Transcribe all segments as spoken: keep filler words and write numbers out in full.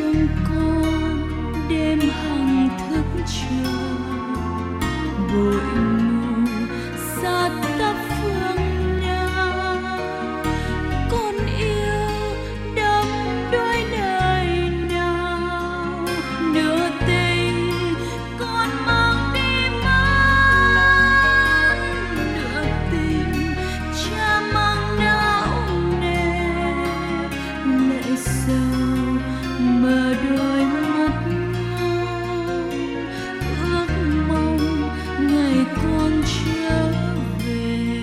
thương con đêm hằng thức chờ, bụi mù xa tấp phương nào, con yêu đắm đuối đời nào, nửa tình con mang đi mất, nửa tình cha mang não nề, lệ sầu mờ đôi mắt ngâu, ước mong ngày con trở về.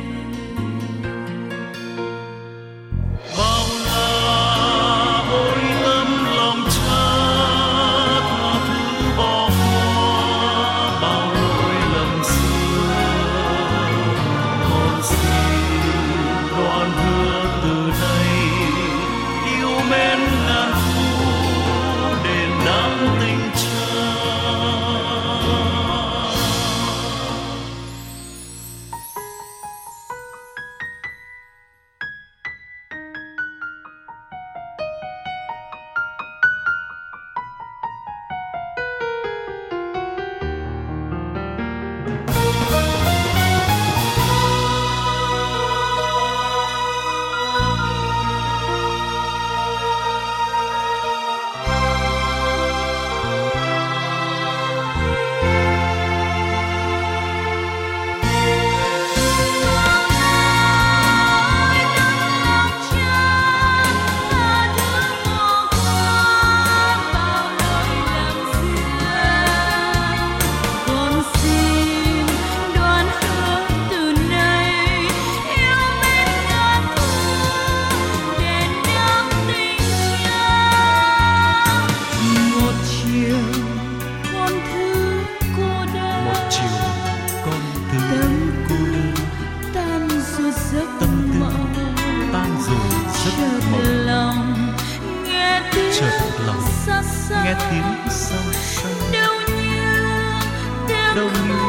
Bao la ôi tấm lòng cha tha thứ bỏ qua bao lỗi lầm xưa, con xin đoạn hứa từ nay yêu mến ngàn thu đền đáp tình cha. Nghe tiếng sâu sâu đâu như đâu như